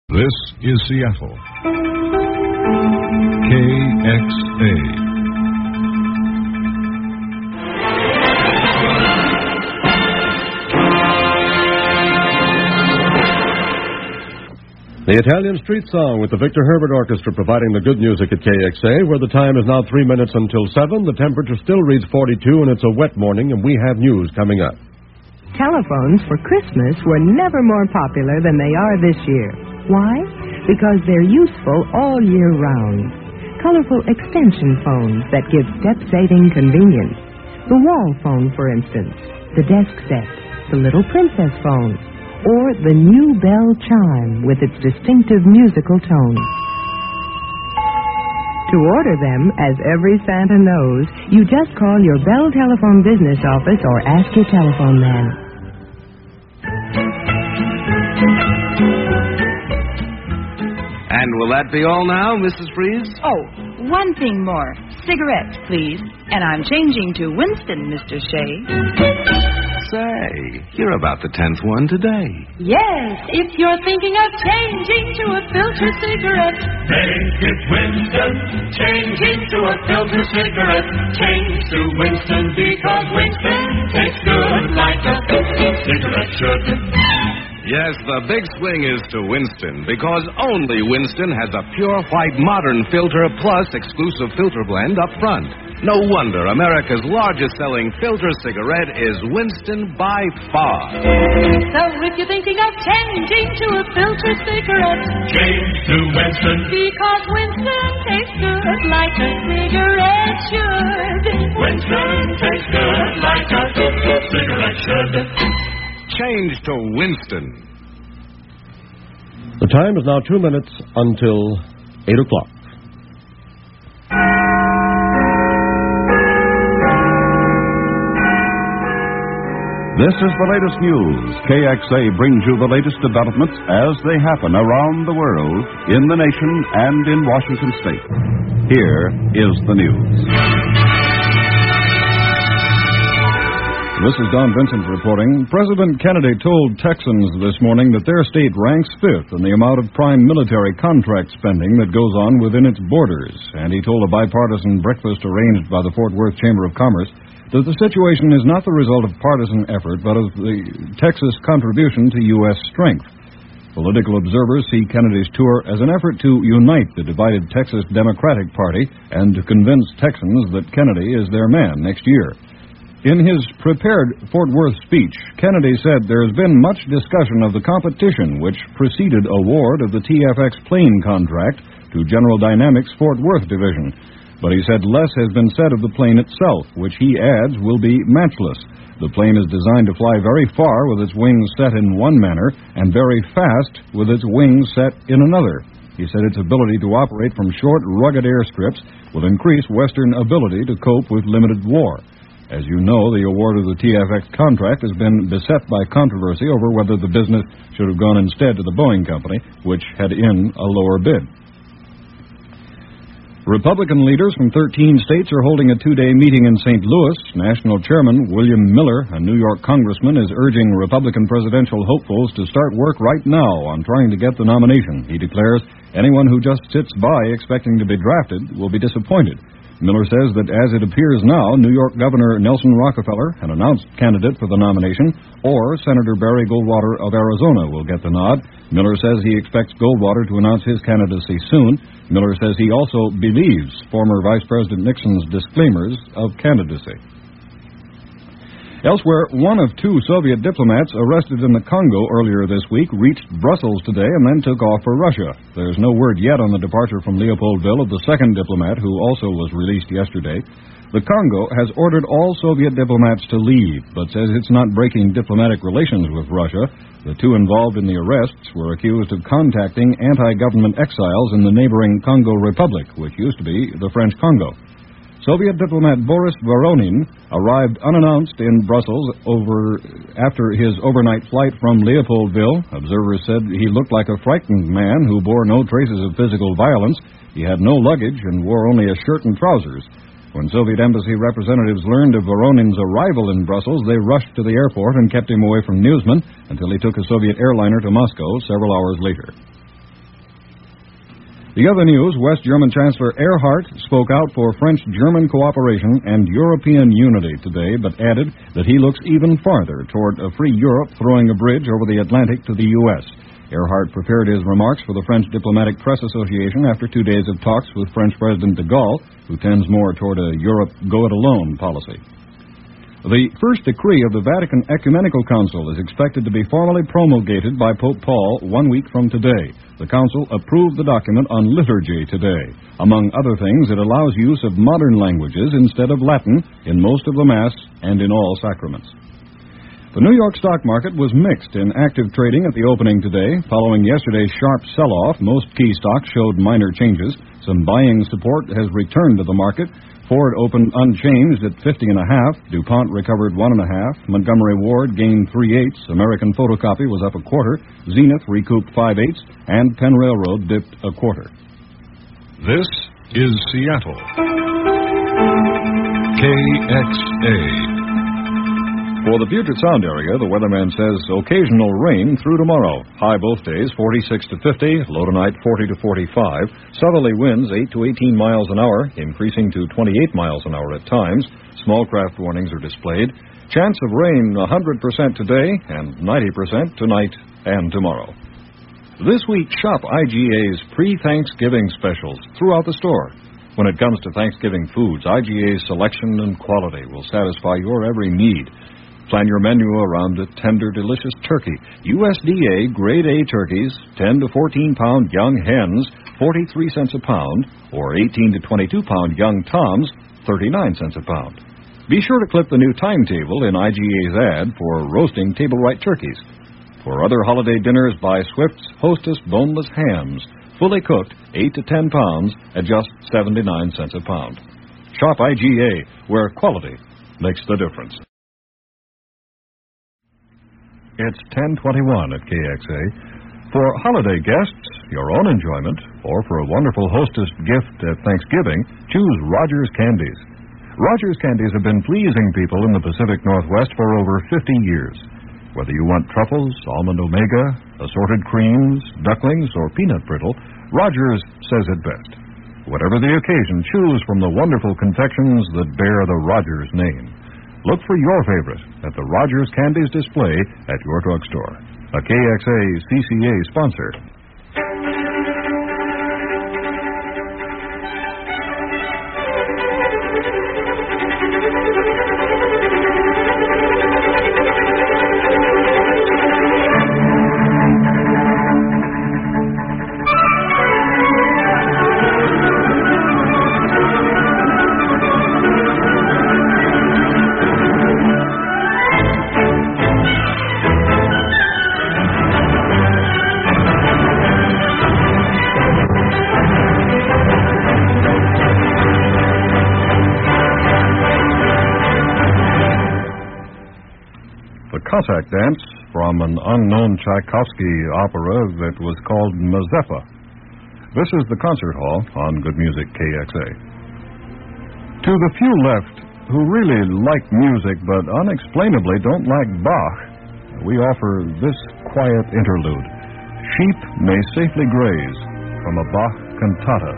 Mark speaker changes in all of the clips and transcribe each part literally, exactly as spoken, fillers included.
Speaker 1: This is Seattle. K X A.
Speaker 2: The Italian Street Song with the Victor Herbert Orchestra providing the good music at K X A, where the time is now three minutes until seven. The temperature still reads forty-two, and it's a wet morning, and we have news coming up.
Speaker 3: Telephones for Christmas were never more popular than they are this year. Why? Because they're useful all year round. Colorful extension phones that give step-saving convenience. The wall phone, for instance. The desk set. The little princess phone. Or the new bell chime with its distinctive musical tone. To order them, as every Santa knows, you just call your Bell Telephone business office or ask your telephone man.
Speaker 4: And will that be all now, Missus Freeze?
Speaker 5: Oh, one thing more. Cigarettes, please. And I'm changing to Winston, Mister Shea.
Speaker 4: Say, you're about the tenth one today.
Speaker 6: Yes, if you're thinking of changing to a filter cigarette,
Speaker 7: make it Winston. Changing to a filter cigarette. Change to Winston because Winston tastes good like a filter cigarette should.
Speaker 4: Yes, the big swing is to Winston, because only Winston has a pure white modern filter plus exclusive filter blend up front. No wonder America's largest-selling filter cigarette is Winston by far.
Speaker 6: So if you're thinking of changing to a filter cigarette,
Speaker 7: change to Winston.
Speaker 6: Because Winston tastes good like a cigarette should.
Speaker 7: Winston tastes good like a cigarette should.
Speaker 4: Change to Winston.
Speaker 2: The time is now two minutes until eight o'clock.
Speaker 8: This is the latest news. K X A brings you the latest developments as they happen around the world, in the nation, and in Washington State. Here is the news.
Speaker 9: This is Don Vincent reporting. President Kennedy told Texans this morning that their state ranks fifth in the amount of prime military contract spending that goes on within its borders. And he told a bipartisan breakfast arranged by the Fort Worth Chamber of Commerce that the situation is not the result of partisan effort, but of the Texas contribution to U S strength. Political observers see Kennedy's tour as an effort to unite the divided Texas Democratic Party and to convince Texans that Kennedy is their man next year. In his prepared Fort Worth speech, Kennedy said there has been much discussion of the competition which preceded award of the T F X plane contract to General Dynamics Fort Worth Division. But he said less has been said of the plane itself, which he adds will be matchless. The plane is designed to fly very far with its wings set in one manner and very fast with its wings set in another. He said its ability to operate from short, rugged airstrips will increase Western ability to cope with limited war. As you know, the award of the T F X contract has been beset by controversy over whether the business should have gone instead to the Boeing company, which had in a lower bid. Republican leaders from thirteen states are holding a two-day meeting in Saint Louis. National Chairman William Miller, a New York congressman, is urging Republican presidential hopefuls to start work right now on trying to get the nomination. He declares anyone who just sits by expecting to be drafted will be disappointed. Miller says that as it appears now, New York Governor Nelson Rockefeller, an announced candidate for the nomination, or Senator Barry Goldwater of Arizona will get the nod. Miller says he expects Goldwater to announce his candidacy soon. Miller says he also believes former Vice President Nixon's disclaimers of candidacy. Elsewhere, one of two Soviet diplomats arrested in the Congo earlier this week reached Brussels today and then took off for Russia. There's no word yet on the departure from Leopoldville of the second diplomat, who also was released yesterday. The Congo has ordered all Soviet diplomats to leave, but says it's not breaking diplomatic relations with Russia. The two involved in the arrests were accused of contacting anti-government exiles in the neighboring Congo Republic, which used to be the French Congo. Soviet diplomat Boris Voronin arrived unannounced in Brussels over after his overnight flight from Leopoldville. Observers said he looked like a frightened man who bore no traces of physical violence. He had no luggage and wore only a shirt and trousers. When Soviet embassy representatives learned of Voronin's arrival in Brussels, they rushed to the airport and kept him away from newsmen until he took a Soviet airliner to Moscow several hours later. The other news, West German Chancellor Erhard spoke out for French-German cooperation and European unity today, but added that he looks even farther toward a free Europe throwing a bridge over the Atlantic to the U S Erhard prepared his remarks for the French Diplomatic Press Association after two days of talks with French President de Gaulle, who tends more toward a Europe go-it-alone policy. The first decree of the Vatican Ecumenical Council is expected to be formally promulgated by Pope Paul one week from today. The Council approved the document on liturgy today. Among other things, it allows use of modern languages instead of Latin in most of the Mass and in all sacraments. The New York stock market was mixed in active trading at the opening today. Following yesterday's sharp sell-off, most key stocks showed minor changes. Some buying support has returned to the market. Ford opened unchanged at fifty and a half. DuPont recovered one and a half. Montgomery Ward gained three eighths. American Photocopy was up a quarter. Zenith recouped five eighths, and Penn Railroad dipped a quarter.
Speaker 1: This is Seattle. K X A.
Speaker 9: For the Puget Sound area, the weatherman says occasional rain through tomorrow. High both days, forty-six to fifty. Low tonight, forty to forty-five. Southerly winds, eight to eighteen miles an hour, increasing to twenty-eight miles an hour at times. Small craft warnings are displayed. Chance of rain one hundred percent today and ninety percent tonight and tomorrow. This week, shop I G A's pre-Thanksgiving specials throughout the store. When it comes to Thanksgiving foods, I G A's selection and quality will satisfy your every need. Plan your menu around a tender, delicious turkey. U S D A Grade A turkeys, ten to fourteen pound young hens, forty-three cents a pound, or eighteen to twenty-two pound young toms, thirty-nine cents a pound. Be sure to clip the new timetable in I G A's ad for roasting table-right turkeys. For other holiday dinners, buy Swift's Hostess boneless hams, fully cooked, eight to ten pounds, at just seventy-nine cents a pound. Shop I G A, where quality makes the difference. It's ten twenty-one at K X A. For holiday guests, your own enjoyment, or for a wonderful hostess gift at Thanksgiving, choose Rogers Candies. Rogers Candies have been pleasing people in the Pacific Northwest for over fifty years. Whether you want truffles, almond omega, assorted creams, ducklings, or peanut brittle, Rogers says it best. Whatever the occasion, choose from the wonderful confections that bear the Rogers name. Look for your favorite at the Rogers Candies display at your drugstore. A K X A C C A sponsor. Cossack dance from an unknown Tchaikovsky opera that was called Mazeppa. This is the concert hall on Good Music K X A. To the few left who really like music but unexplainably don't like Bach, we offer this quiet interlude. Sheep May Safely Graze from a Bach cantata.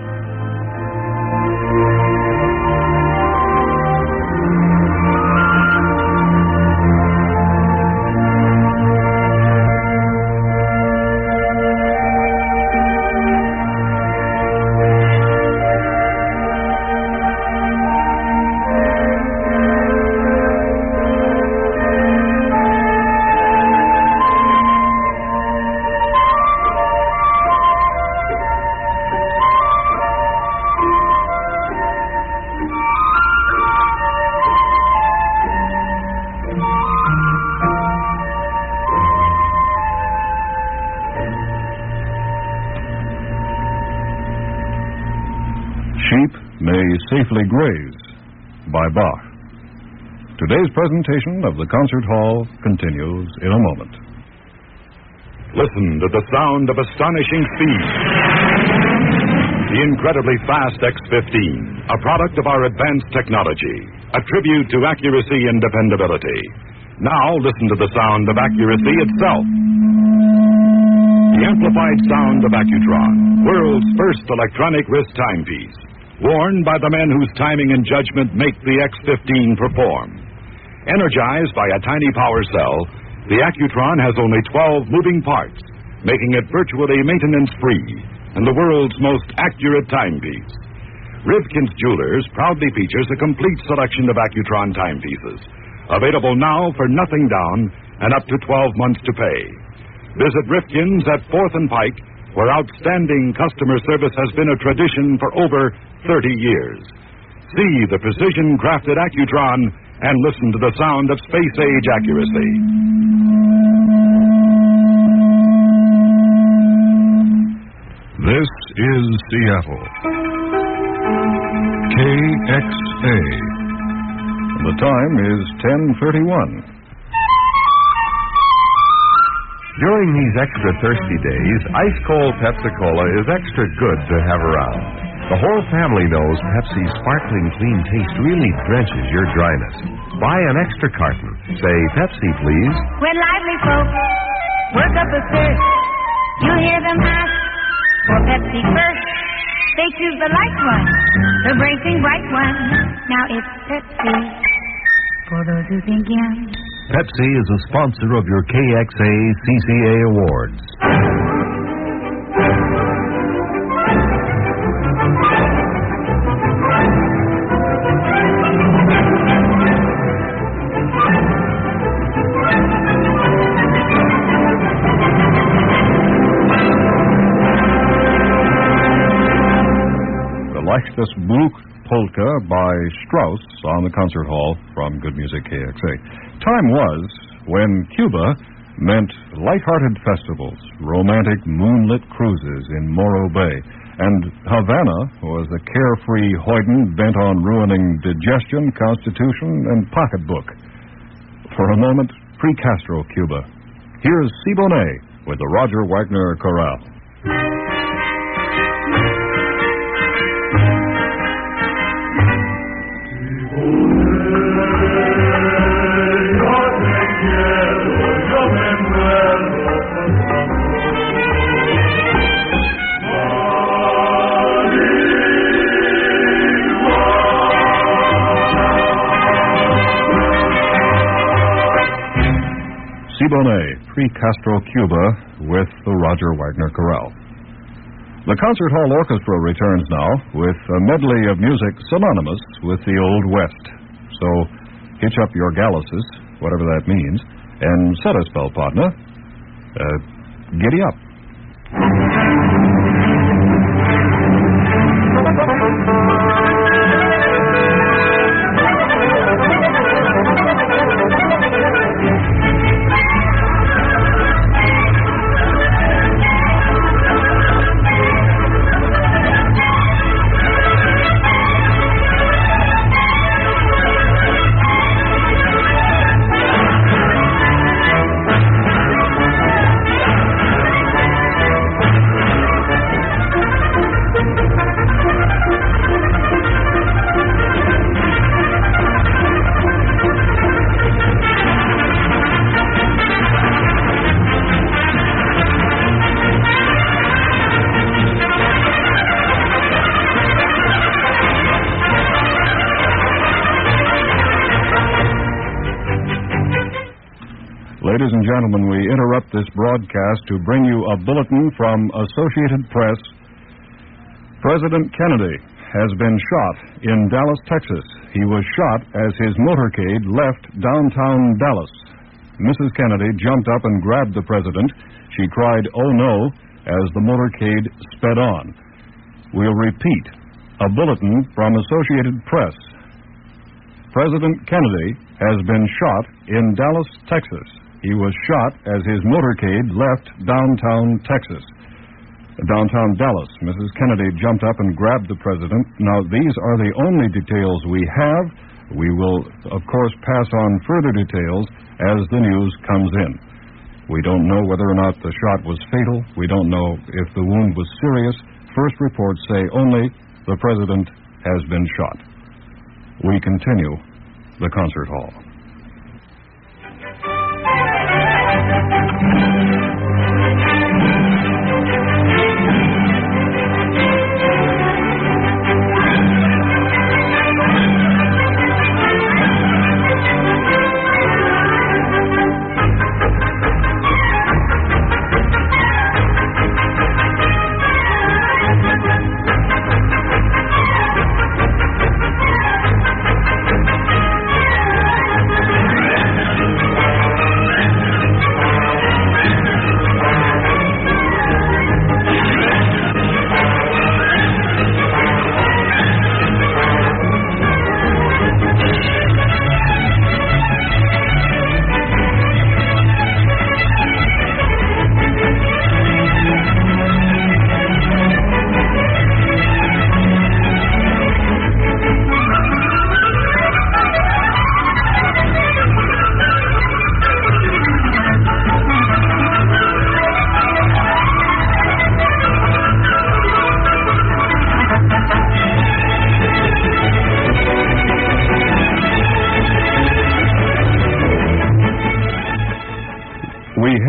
Speaker 9: Sheep May Safely Graze by Bach. Today's presentation of the concert hall continues in a moment.
Speaker 10: Listen to the sound of astonishing speed. The incredibly fast X fifteen, a product of our advanced technology, a tribute to accuracy and dependability. Now listen to the sound of accuracy itself. The amplified sound of Accutron, world's first electronic wrist timepiece, worn by the men whose timing and judgment make the X fifteen perform. Energized by a tiny power cell, the Accutron has only twelve moving parts, making it virtually maintenance-free and the world's most accurate timepiece. Rivkin's Jewelers proudly features a complete selection of Accutron timepieces, available now for nothing down and up to twelve months to pay. Visit Rivkin's at fourth and Pike, where outstanding customer service has been a tradition for over thirty years. See the precision-crafted Accutron and listen to the sound of space-age accuracy.
Speaker 1: This is Seattle. K X A.
Speaker 9: The time is ten thirty-one.
Speaker 11: During these extra thirsty days, ice-cold Pepsi-Cola is extra good to have around. The whole family knows Pepsi's sparkling clean taste really drenches your dryness. Buy an extra carton. Say Pepsi, please.
Speaker 6: When lively folks work up a thirst, you hear them ask for Pepsi first. They choose the light one, the breaking bright one. Now it's Pepsi for those who think young.
Speaker 11: Pepsi is a sponsor of your K X A C C A Awards.
Speaker 9: Like this Blue Polka by Strauss on the concert hall from Good Music K X A. Time was when Cuba meant light-hearted festivals, romantic moonlit cruises in Morro Bay, and Havana was a carefree hoyden bent on ruining digestion, constitution, and pocketbook. For a moment, pre-Castro Cuba. Here's Siboney with the Roger Wagner Chorale. Siboney, pre-Castro Cuba, with the Roger Wagner Chorale. The Concert Hall Orchestra returns now with a medley of music synonymous with the Old West. So hitch up your galluses, whatever that means, and set a spell, partner. Uh, giddy up. Ladies and gentlemen, we interrupt this broadcast to bring you a bulletin from Associated Press. President Kennedy has been shot in Dallas, Texas. He was shot as his motorcade left downtown Dallas. Missus Kennedy jumped up and grabbed the president. She cried, "Oh no," as the motorcade sped on. We'll repeat. A bulletin from Associated Press. President Kennedy has been shot in Dallas, Texas. He was shot as his motorcade left downtown Texas. Downtown Dallas. Missus Kennedy jumped up and grabbed the president. Now, these are the only details we have. We will, of course, pass on further details as the news comes in. We don't know whether or not the shot was fatal. We don't know if the wound was serious. First reports say only the president has been shot. We continue the concert hall.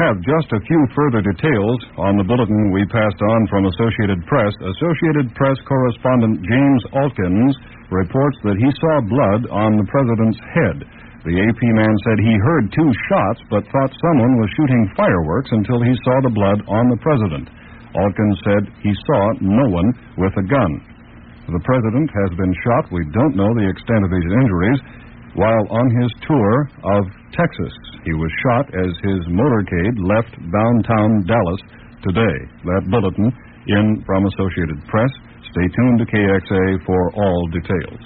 Speaker 9: have just a few further details on the bulletin we passed on from Associated Press. Associated Press correspondent James Alkins reports that he saw blood on the president's head. The A P man said he heard two shots but thought someone was shooting fireworks until he saw the blood on the president. Alkins said he saw no one with a gun. The president has been shot. We don't know the extent of his injuries. While on his tour of Texas, he was shot as his motorcade left downtown Dallas today. That bulletin in from Associated Press. Stay tuned to K X A for all details.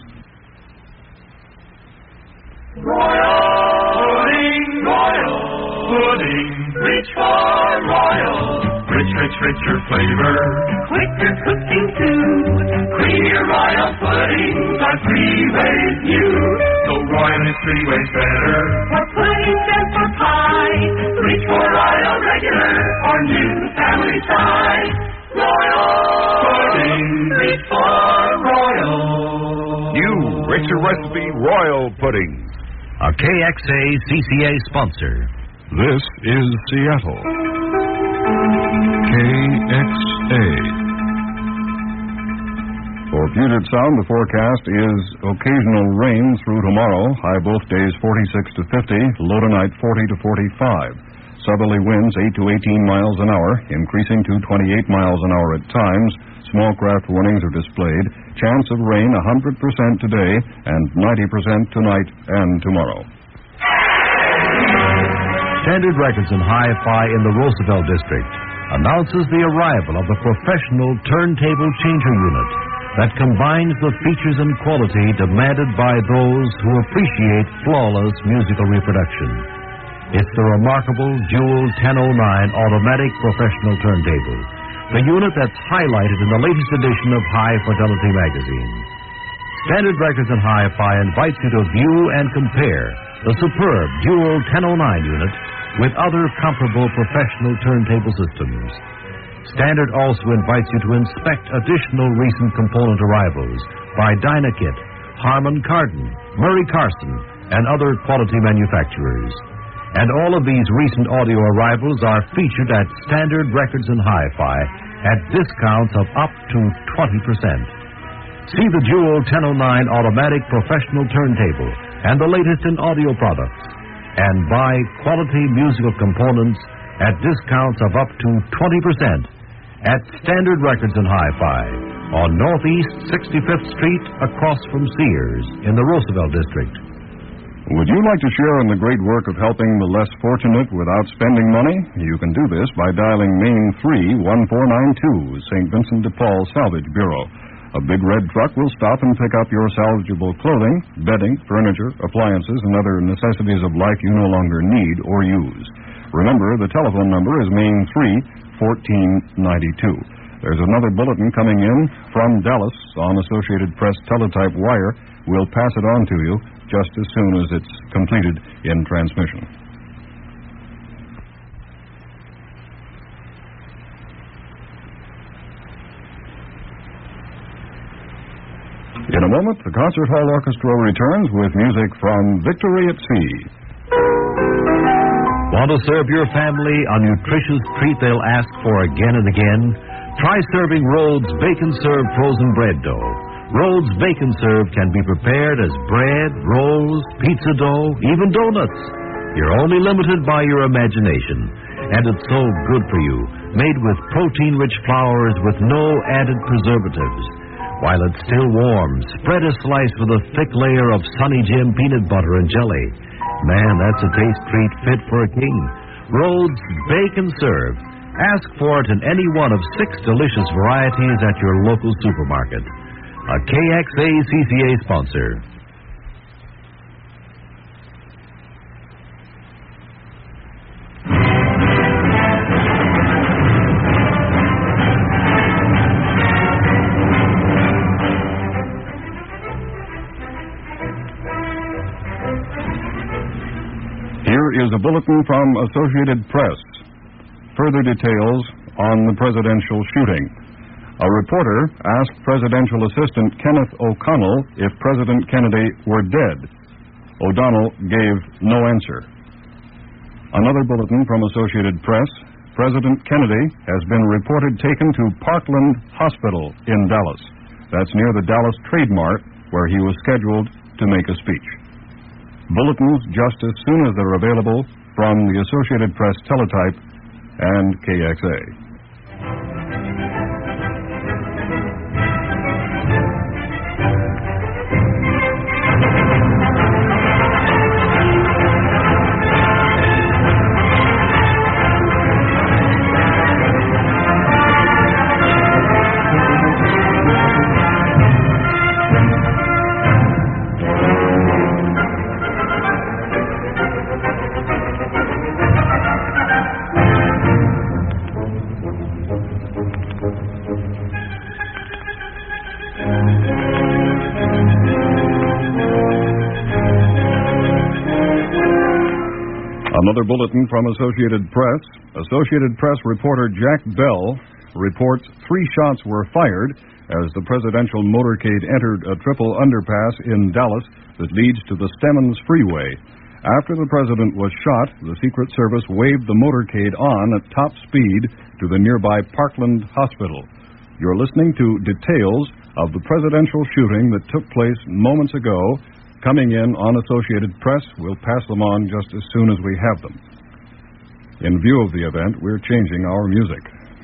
Speaker 7: Royal pudding, royal pudding, reach for royal. Rich, rich, richer flavor, quicker cooking too. Creamier royal puddings are three ways new. So royal is three ways better. For puddings and for pie, reach for royal regular or new family size. Royal pudding, reach for royal.
Speaker 10: New, richer recipe royal puddings.
Speaker 12: A K X A C C A sponsor.
Speaker 1: This is Seattle. K X A.
Speaker 9: For Puget Sound, the forecast is occasional rain through tomorrow. High both days forty-six to fifty, low tonight forty to forty-five. Southerly winds eight to eighteen miles an hour, increasing to twenty-eight miles an hour at times. Small craft warnings are displayed. Chance of rain one hundred percent today and ninety percent tonight and tomorrow.
Speaker 12: Standard Records and Hi-Fi in the Roosevelt District announces the arrival of the professional turntable changer unit that combines the features and quality demanded by those who appreciate flawless musical reproduction. It's the remarkable Jewel ten oh nine automatic professional turntable, the unit that's highlighted in the latest edition of High Fidelity magazine. Standard Records and Hi-Fi invites you to view and compare the superb Jewel ten oh nine unit with other comparable professional turntable systems. Standard also invites you to inspect additional recent component arrivals by Dynakit, Harman Kardon, Murray Carson, and other quality manufacturers. And all of these recent audio arrivals are featured at Standard Records and Hi-Fi at discounts of up to twenty percent. See the Jewel ten oh nine automatic professional turntable and the latest in audio products, and buy quality musical components at discounts of up to twenty percent at Standard Records and Hi-Fi on Northeast sixty-fifth Street across from Sears in the Roosevelt District.
Speaker 9: Would you like to share in the great work of helping the less fortunate without spending money? You can do this by dialing Main three one four nine two, Saint Vincent de Paul Salvage Bureau. A big red truck will stop and pick up your salvageable clothing, bedding, furniture, appliances, and other necessities of life you no longer need or use. Remember, the telephone number is Main three fourteen ninety-two. There's another bulletin coming in from Dallas on Associated Press teletype wire. We'll pass it on to you just as soon as it's completed in transmission. In a moment, the Concert Hall Orchestra returns with music from Victory at Sea.
Speaker 12: Want to serve your family a nutritious treat they'll ask for again and again? Try serving Rhodes Bacon Serve frozen bread dough. Rhodes Bacon Serve can be prepared as bread, rolls, pizza dough, even donuts. You're only limited by your imagination. And it's so good for you. Made with protein-rich flours with no added preservatives. While it's still warm, spread a slice with a thick layer of Sunny Jim peanut butter and jelly. Man, that's a taste treat fit for a king. Rhodes Bake and Serve. Ask for it in any one of six delicious varieties at your local supermarket. A K X A C C A sponsor.
Speaker 9: Here is a bulletin from Associated Press. Further details on the presidential shooting. A reporter asked Presidential Assistant Kenneth O'Connell if President Kennedy were dead. O'Donnell gave no answer. Another bulletin from Associated Press. President Kennedy has been reported taken to Parkland Hospital in Dallas. That's near the Dallas Trade Mart, where he was scheduled to make a speech. Bulletins just as soon as they're available from the Associated Press Teletype and K X A. Another bulletin from Associated Press. Associated Press reporter Jack Bell reports three shots were fired as the presidential motorcade entered a triple underpass in Dallas that leads to the Stemmons Freeway. After the president was shot, the Secret Service waved the motorcade on at top speed to the nearby Parkland Hospital. You're listening to details of the presidential shooting that took place moments ago. Coming in on Associated Press, we'll pass them on just as soon as we have them. In view of the event, we're changing our music.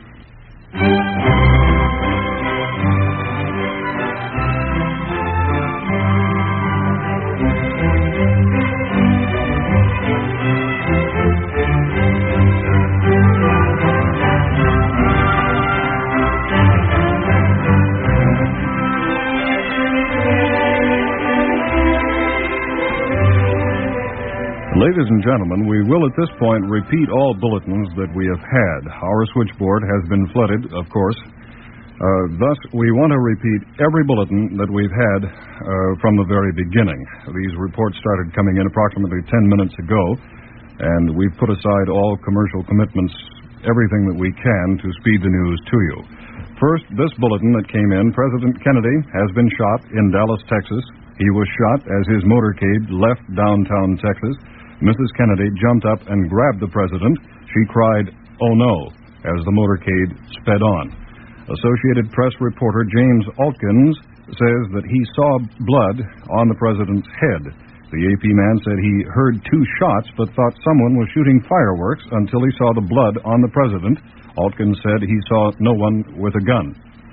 Speaker 9: Ladies and gentlemen, we will at this point repeat all bulletins that we have had. Our switchboard has been flooded, of course. Uh, thus, we want to repeat every bulletin that we've had uh, from the very beginning. These reports started coming in approximately ten minutes ago, and we've put aside all commercial commitments, everything that we can to speed the news to you. First, this bulletin that came in, President Kennedy has been shot in Dallas, Texas. He was shot as his motorcade left downtown Texas. Missus Kennedy jumped up and grabbed the president. She cried, "Oh no," as the motorcade sped on. Associated Press reporter James Altkins says that he saw blood on the president's head. The A P man said he heard two shots but thought someone was shooting fireworks until he saw the blood on the president. Altkins said he saw no one with a gun.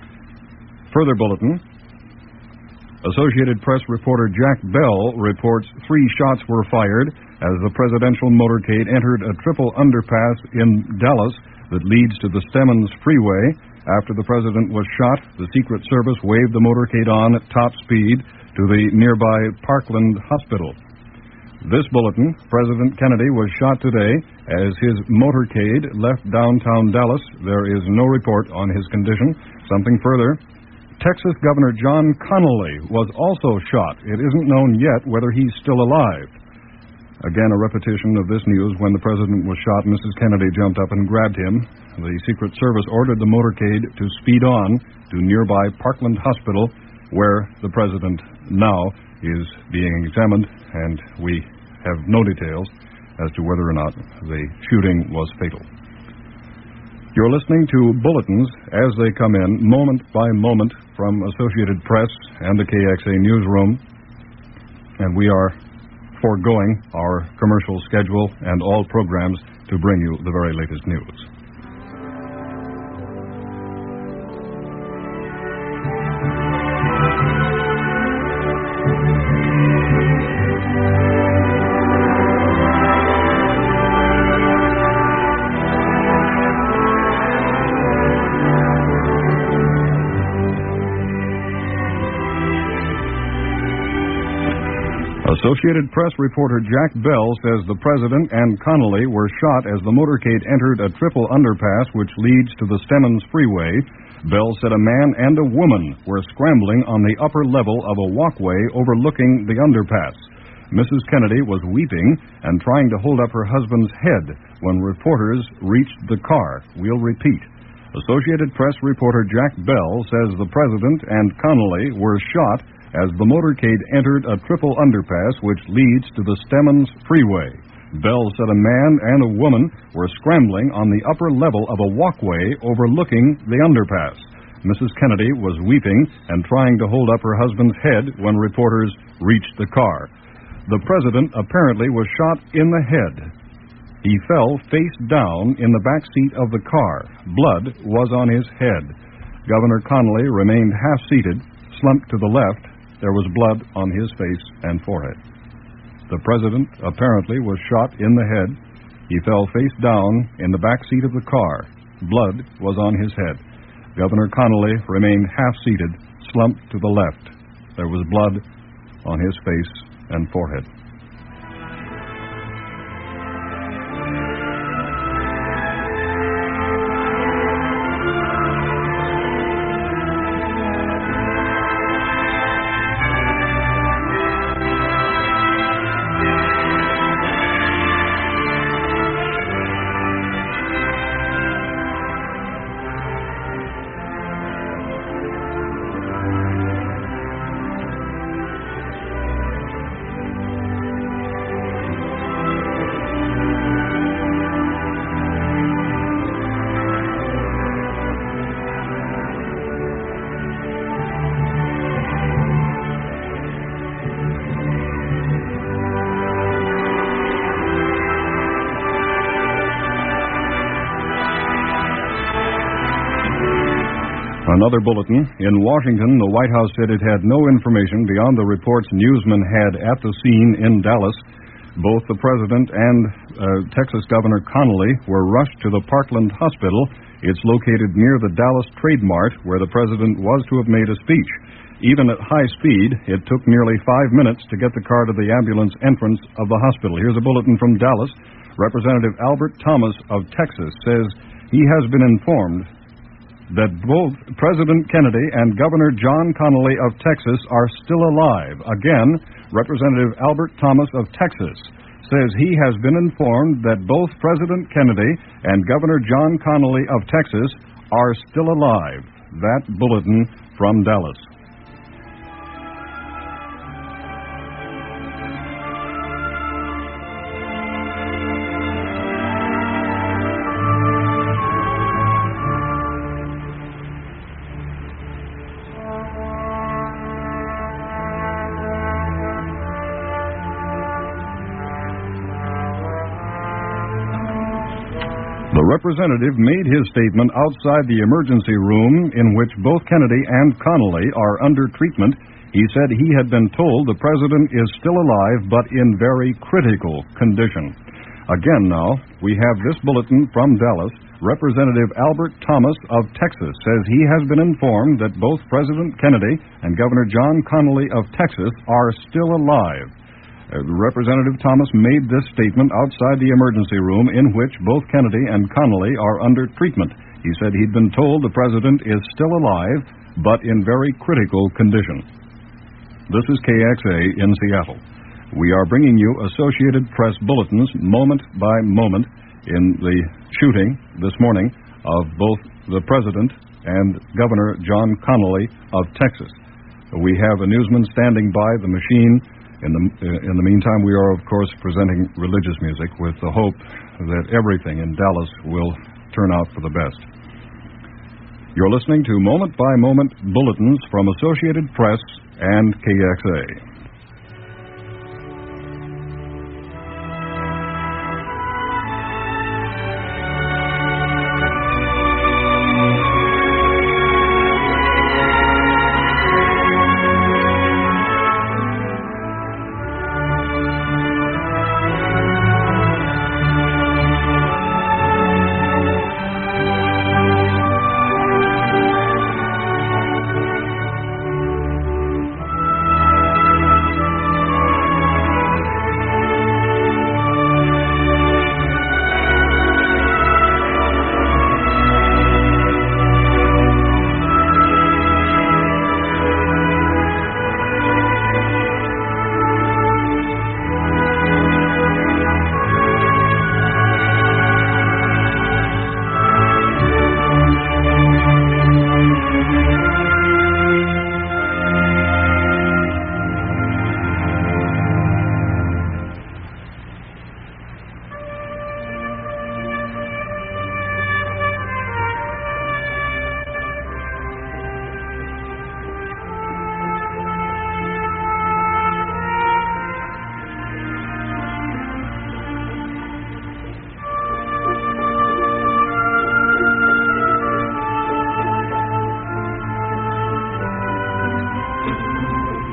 Speaker 9: Further bulletin. Associated Press reporter Jack Bell reports three shots were fired as the presidential motorcade entered a triple underpass in Dallas that leads to the Stemmons Freeway. After the president was shot, the Secret Service waved the motorcade on at top speed to the nearby Parkland Hospital. This bulletin, President Kennedy was shot today as his motorcade left downtown Dallas. There is no report on his condition. Something further. Texas Governor John Connally was also shot. It isn't known yet whether he's still alive. Again, a repetition of this news. When the president was shot, Missus Kennedy jumped up and grabbed him. The Secret Service ordered the motorcade to speed on to nearby Parkland Hospital, where the president now is being examined, and we have no details as to whether or not the shooting was fatal. You're listening to bulletins as they come in, moment by moment, from Associated Press and the K X A newsroom, and we are foregoing our commercial schedule and all programs to bring you the very latest news. Associated Press reporter Jack Bell says the president and Connally were shot as the motorcade entered a triple underpass which leads to the Stemmons Freeway. Bell said a man and a woman were scrambling on the upper level of a walkway overlooking the underpass. Missus Kennedy was weeping and trying to hold up her husband's head when reporters reached the car. We'll repeat. Associated Press reporter Jack Bell says the president and Connally were shot as the motorcade entered a triple underpass which leads to the Stemmons Freeway. Bell said a man and a woman were scrambling on the upper level of a walkway overlooking the underpass. Missus Kennedy was weeping and trying to hold up her husband's head when reporters reached the car. The president apparently was shot in the head. He fell face down in the back seat of the car. Blood was on his head. Governor Connolly remained half-seated, slumped to the left. There was blood on his face and forehead. The president apparently was shot in the head. He fell face down in the back seat of the car. Blood was on his head. Governor Connolly remained half-seated, slumped to the left. There was blood on his face and forehead. Another bulletin. In Washington, the White House said it had no information beyond the reports newsmen had at the scene in Dallas. Both the president and uh, Texas Governor Connolly were rushed to the Parkland Hospital. It's located near the Dallas Trade Mart, where the president was to have made a speech. Even at high speed, it took nearly five minutes to get the car to the ambulance entrance of the hospital. Here's a bulletin from Dallas. Representative Albert Thomas of Texas says he has been informed that both President Kennedy and Governor John Connolly of Texas are still alive. Again, Representative Albert Thomas of Texas says he has been informed that both President Kennedy and Governor John Connolly of Texas are still alive. That bulletin from Dallas. The representative made his statement outside the emergency room in which both Kennedy and Connolly are under treatment. He said he had been told the president is still alive but in very critical condition. Again now, we have this bulletin from Dallas. Representative Albert Thomas of Texas says he has been informed that both President Kennedy and Governor John Connolly of Texas are still alive. Uh, Representative Thomas made this statement outside the emergency room in which both Kennedy and Connolly are under treatment. He said he'd been told the president is still alive, but in very critical condition. This is K X A in Seattle. We are bringing you Associated Press bulletins moment by moment in the shooting this morning of both the president and Governor John Connolly of Texas. We have a newsman standing by the machine. In the, in the meantime, we are, of course, presenting religious music with the hope that everything in Dallas will turn out for the best. You're listening to Moment by Moment bulletins from Associated Press and K X A.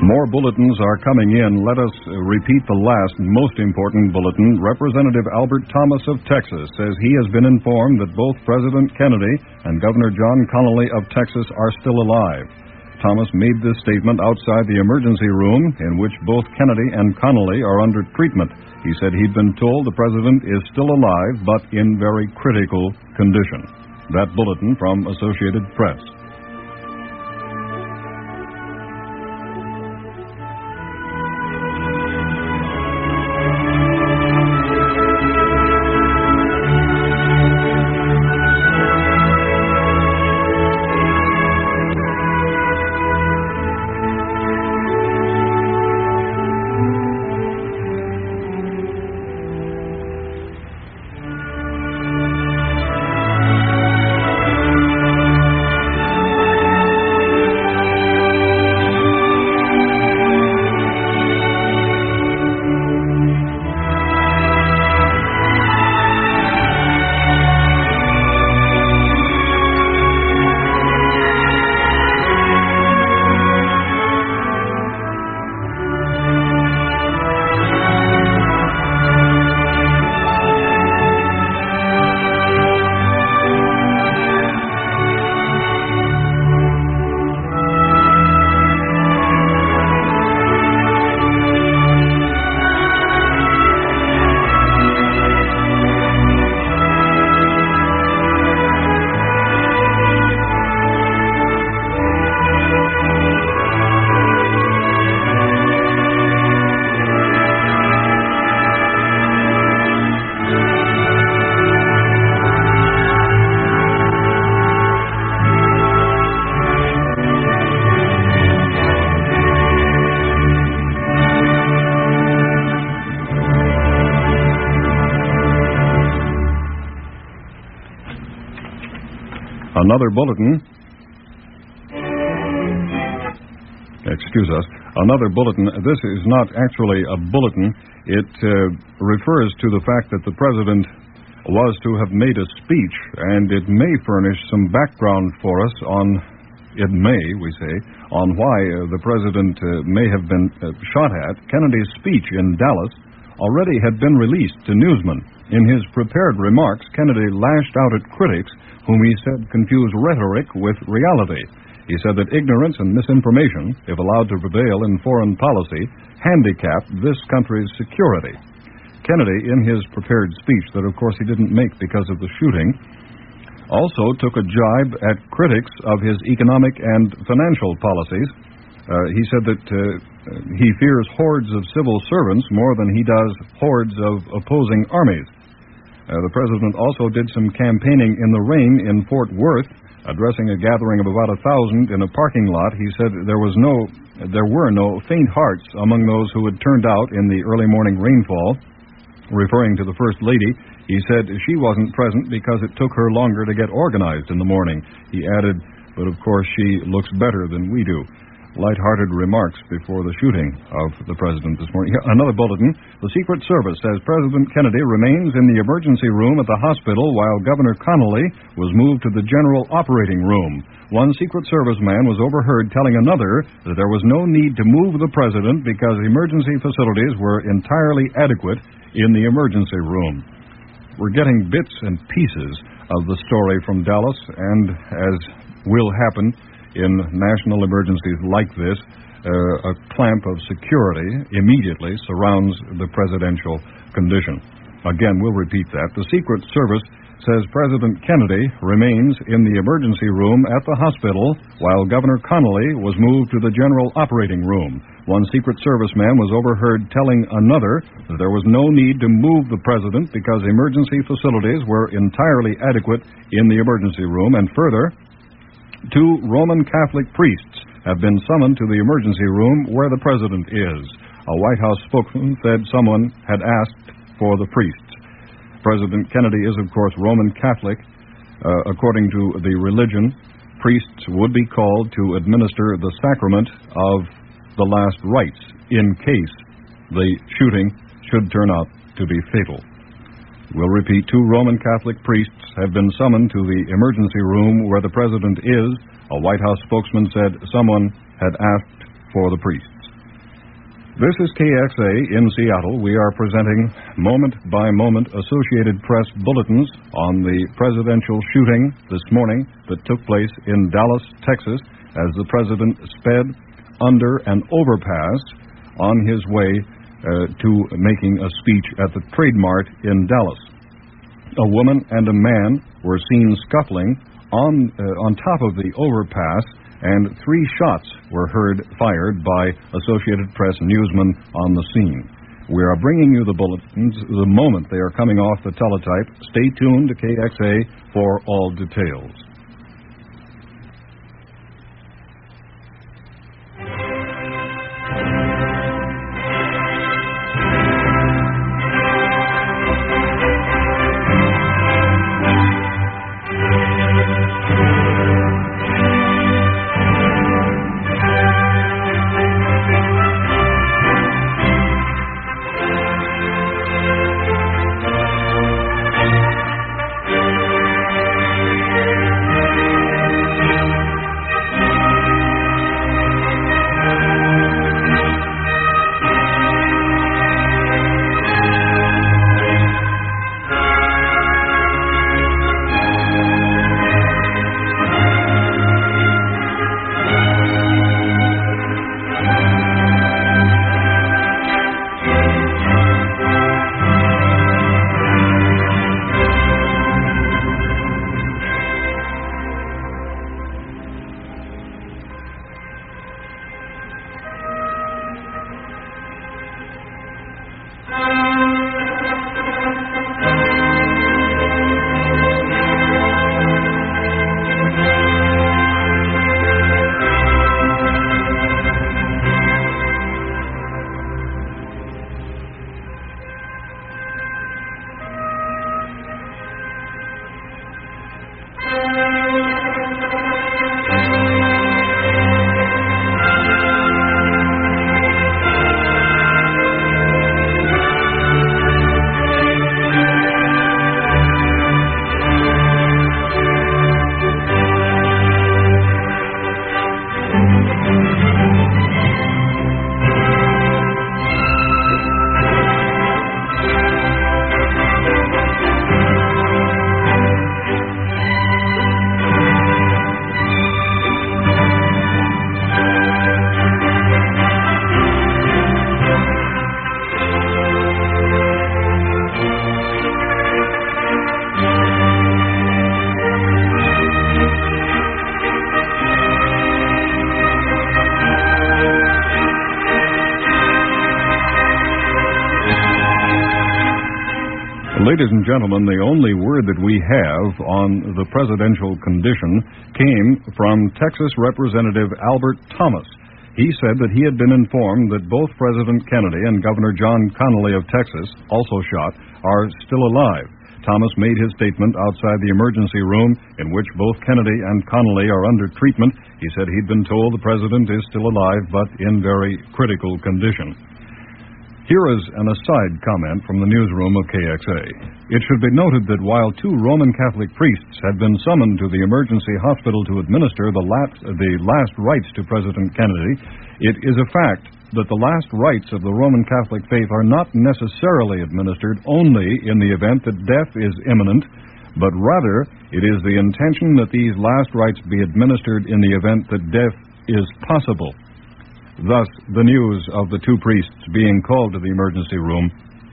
Speaker 9: More bulletins are coming in. Let us repeat the last, most important bulletin. Representative Albert Thomas of Texas says he has been informed that both President Kennedy and Governor John Connally of Texas are still alive. Thomas made this statement outside the emergency room in which both Kennedy and Connally are under treatment. He said he'd been told the president is still alive, but in very critical condition. That bulletin from Associated Press. Another bulletin. Excuse us. Another bulletin. This is not actually a bulletin. It uh, refers to the fact that the president was to have made a speech, and it may furnish some background for us on, it may, we say, on why uh, the president uh, may have been uh, shot at. Kennedy's speech in Dallas already had been released to newsmen. In his prepared remarks, Kennedy lashed out at critics whom he said confuse rhetoric with reality. He said that ignorance and misinformation, if allowed to prevail in foreign policy, handicap this country's security. Kennedy, in his prepared speech, that of course he didn't make because of the shooting, also took a jibe at critics of his economic and financial policies. Uh, he said that uh, he fears hordes of civil servants more than he does hordes of opposing armies. Uh, the president also did some campaigning in the rain in Fort Worth, addressing a gathering of about a thousand in a parking lot. He said there was no, there were no faint hearts among those who had turned out in the early morning rainfall. Referring to the First Lady, he said she wasn't present because it took her longer to get organized in the morning. He added, but of course she looks better than we do. Light-hearted remarks before the shooting of the president this morning. Another bulletin. The Secret Service says President Kennedy remains in the emergency room at the hospital while Governor Connally was moved to the general operating room. One Secret Service man was overheard telling another that there was no need to move the president because emergency facilities were entirely adequate in the emergency room. We're getting bits and pieces of the story from Dallas, and as will happen in national emergencies like this, uh, a clamp of security immediately surrounds the presidential condition. Again, we'll repeat that. The Secret Service says President Kennedy remains in the emergency room at the hospital while Governor Connally was moved to the general operating room. One Secret Service man was overheard telling another that there was no need to move the president because emergency facilities were entirely adequate in the emergency room, and further, two Roman Catholic priests have been summoned to the emergency room where the president is. A White House spokesman said someone had asked for the priests. President Kennedy is, of course, Roman Catholic. Uh, according to the religion, priests would be called to administer the sacrament of the last rites in case the shooting should turn out to be fatal. We'll repeat, two Roman Catholic priests have been summoned to the emergency room where the president is. A White House spokesman said someone had asked for the priests. This is K X A in Seattle. We are presenting moment-by-moment Associated Press bulletins on the presidential shooting this morning that took place in Dallas, Texas, as the president sped under an overpass on his way uh, to making a speech at the Trade Mart in Dallas. A woman and a man were seen scuffling on, uh, on top of the overpass, and three shots were heard fired by Associated Press newsmen on the scene. We are bringing you the bulletins the moment they are coming off the teletype. Stay tuned to K X A for all details. Ladies and gentlemen, the only word that we have on the presidential condition came from Texas Representative Albert Thomas. He said that he had been informed that both President Kennedy and Governor John Connally of Texas, also shot, are still alive. Thomas made his statement outside the emergency room in which both Kennedy and Connally are under treatment. He said he'd been told the president is still alive, but in very critical condition. Here is an aside comment from the newsroom of K X A. It should be noted that while two Roman Catholic priests had been summoned to the emergency hospital to administer the last, the last rites to President Kennedy, it is a fact that the last rites of the Roman Catholic faith are not necessarily administered only in the event that death is imminent, but rather it is the intention that these last rites be administered in the event that death is possible. Thus, the news of the two priests being called to the emergency room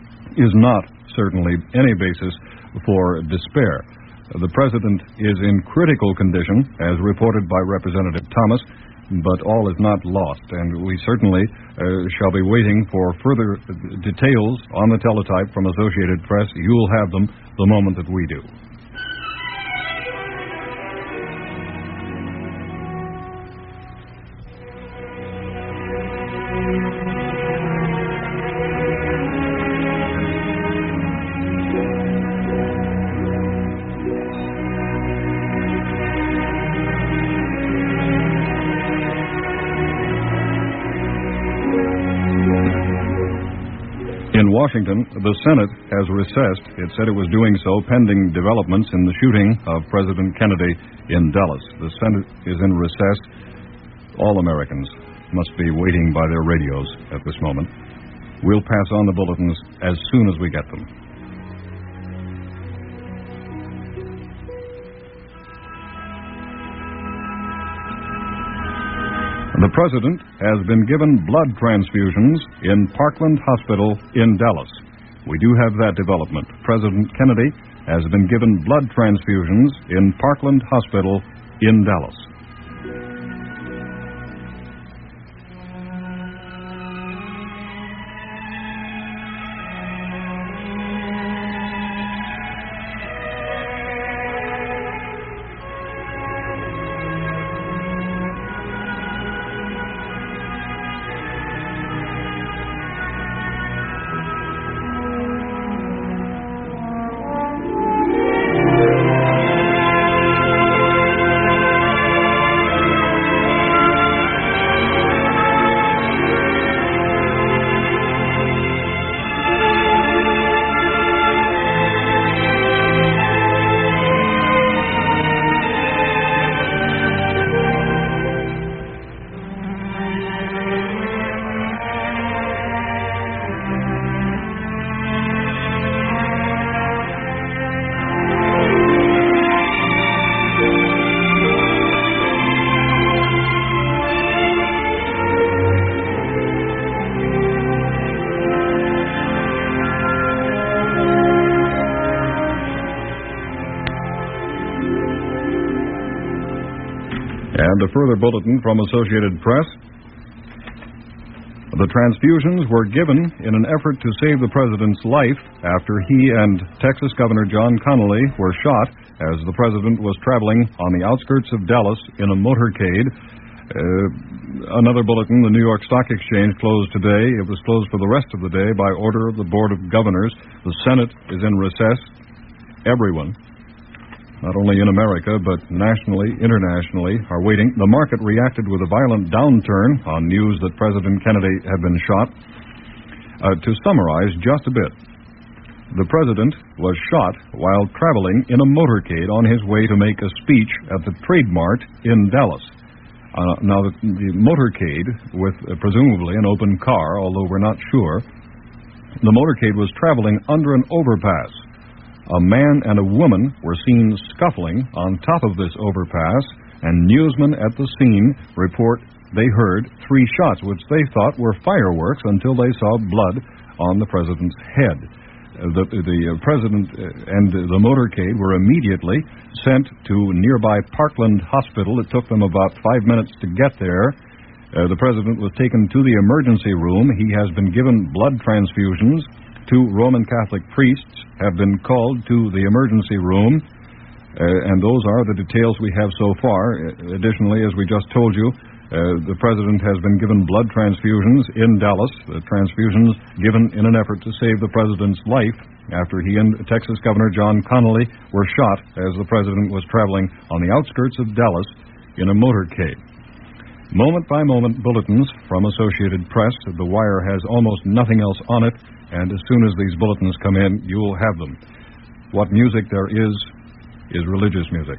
Speaker 9: is not certainly any basis for despair. The president is in critical condition, as reported by Representative Thomas, but all is not lost, and we certainly uh, shall be waiting for further details on the teletype from Associated Press. You'll have them the moment that we do. In Washington, the Senate has recessed. It said it was doing so pending developments in the shooting of President Kennedy in Dallas. The Senate is in recess. All Americans must be waiting by their radios at this moment. We'll pass on the bulletins as soon as we get them. The President has been given blood transfusions in Parkland Hospital in Dallas. We do have that development. President Kennedy has been given blood transfusions in Parkland Hospital in Dallas. And a further bulletin from Associated Press. The transfusions were given in an effort to save the president's life after he and Texas Governor John Connally were shot as the president was traveling on the outskirts of Dallas in a motorcade. Uh, another bulletin, the New York Stock Exchange closed today. It was closed for the rest of the day by order of the Board of Governors. The Senate is in recess. Everyone, not only in America, but nationally, internationally, are waiting. The market reacted with a violent downturn on news that President Kennedy had been shot. Uh, to summarize just a bit, the president was shot while traveling in a motorcade on his way to make a speech at the Trade Mart in Dallas. Uh, now, the, the motorcade, with uh, presumably an open car, although we're not sure, the motorcade was traveling under an overpass. A man and a woman were seen scuffling on top of this overpass, and newsmen at the scene report they heard three shots, which they thought were fireworks until they saw blood on the president's head. The, the uh, president and the motorcade were immediately sent to nearby Parkland Hospital. It took them about five minutes to get there. Uh, the president was taken to the emergency room. He has been given blood transfusions. Two Roman Catholic priests have been called to the emergency room, uh, and those are the details we have so far. Additionally, as we just told you, uh, the president has been given blood transfusions in Dallas, the transfusions given in an effort to save the president's life after he and Texas Governor John Connally were shot as the president was traveling on the outskirts of Dallas in a motorcade. Moment-by-moment bulletins from Associated Press. The Wire has almost nothing else on it, and as soon as these bulletins come in, you'll have them. What music there is, is religious music.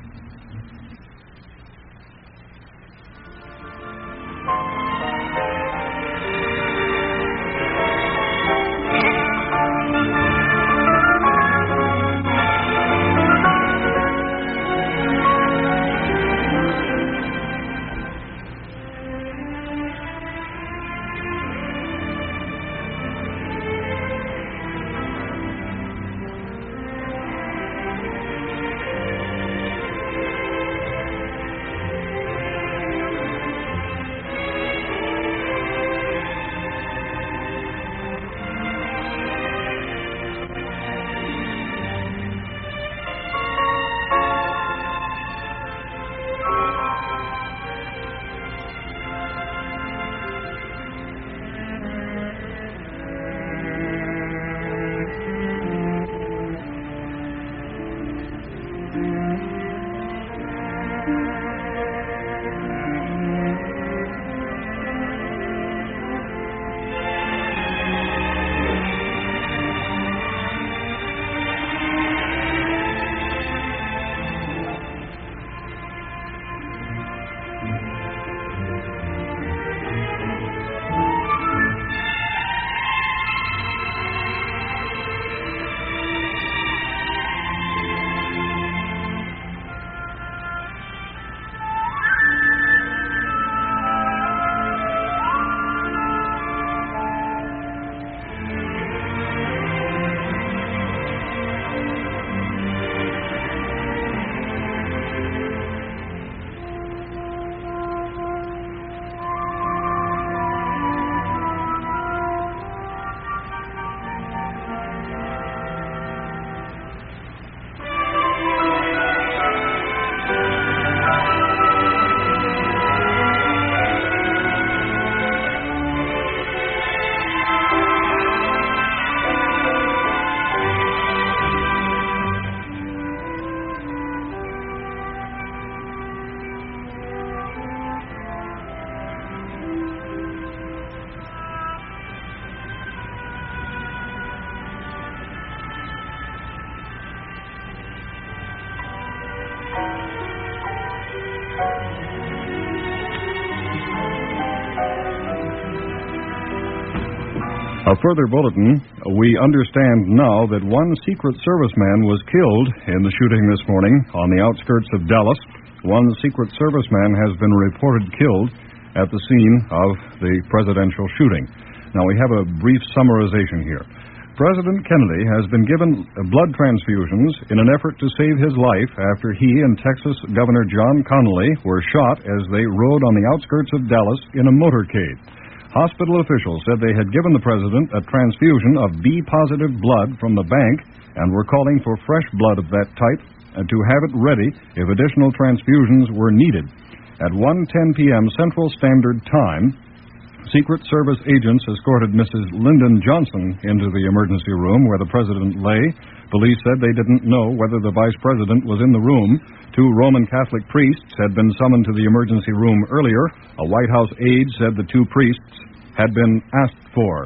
Speaker 9: A further bulletin. We understand now that one Secret Serviceman was killed in the shooting this morning on the outskirts of Dallas. One Secret Serviceman has been reported killed at the scene of the presidential shooting. Now, we have a brief summarization here. President Kennedy has been given blood transfusions in an effort to save his life after he and Texas Governor John Connally were shot as they rode on the outskirts of Dallas in a motorcade. Hospital officials said they had given the president a transfusion of B-positive blood from the bank and were calling for fresh blood of that type and to have it ready if additional transfusions were needed. At one ten p.m. Central Standard Time, Secret Service agents escorted Missus Lyndon Johnson into the emergency room where the president lay. Police said they didn't know whether the vice president was in the room. Two Roman Catholic priests had been summoned to the emergency room earlier. A White House aide said the two priests had been asked for.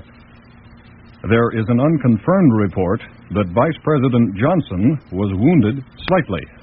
Speaker 9: There is an unconfirmed report that Vice President Johnson was wounded slightly.